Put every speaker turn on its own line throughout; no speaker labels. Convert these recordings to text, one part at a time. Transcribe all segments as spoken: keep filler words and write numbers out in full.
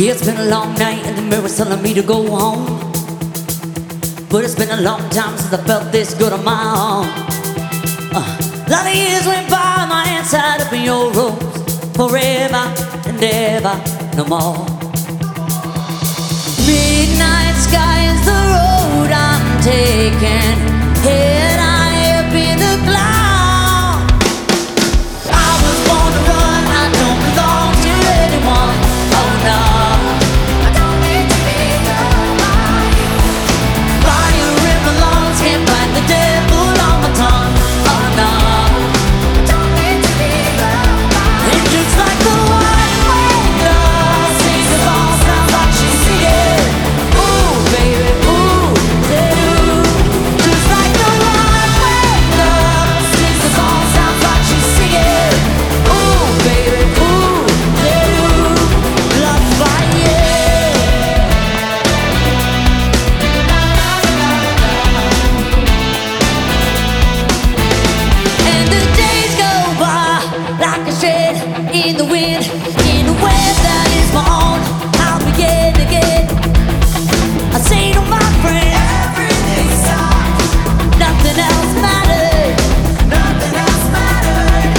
Yeah, it's been a long night and the mirror's telling me to go home. But it's been a long time since I felt this good on my own. uh, A lot of years went by, my hands tied up in your ropes. Forever and ever, no more. Midnight sky is the road I'm taking. Head high up in the clouds. I was born to run, I don't belong to anyone. Oh no, I don't need to be loved by you. Fire in my lungs, can't fight the devil on my tongue. Oh no, I don't need to be loved by you. And just like the white wind love sings the song, sounds like she's singing. Ooh, baby, ooh, yeah, ooh. Just like the white wind love sings the song, sounds like she's singing. Ooh, baby, ooh, yeah, ooh. Love fire. And the days go by like a shred in the wind, in a web that is my own. I'll begin again. I say to my friend, everything sucks. Nothing else matters. Nothing else matters.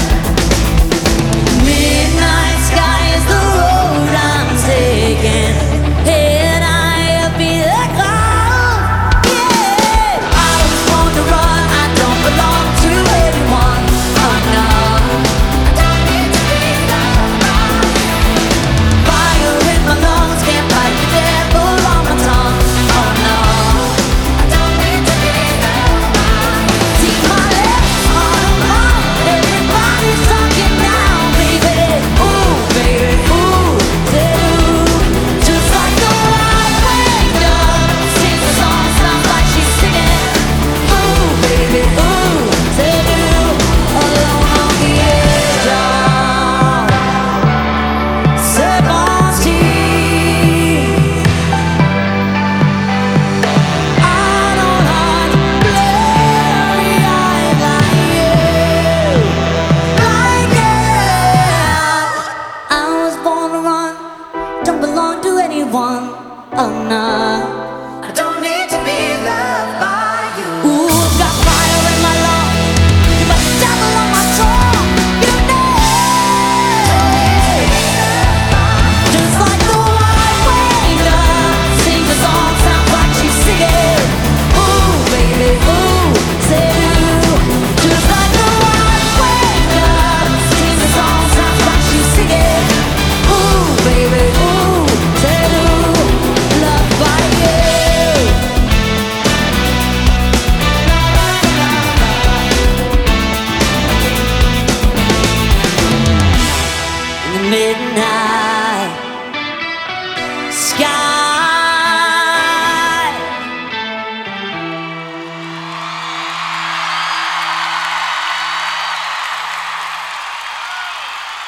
Midnight sky is the road I'm taking. Head high up in the clouds. Yeah, I was born to run. I don't belong to anyone. Oh no, I don't need to be loved by you. Fire in my lungs, can't fight the devil on my tongue. Oh no, I don't need to be loved by you. See my lips on a mouth, everybody's talking now, baby. Ooh, baby, ooh, yeah, ooh. Just like the white wind love sings the song, sounds like she's singing. Ooh, baby, ooh, yeah, ooh. Alone on the edge of seventeen. Out on a blurry eyes like you, like that. I was born to run, don't belong to anyone. Oh no.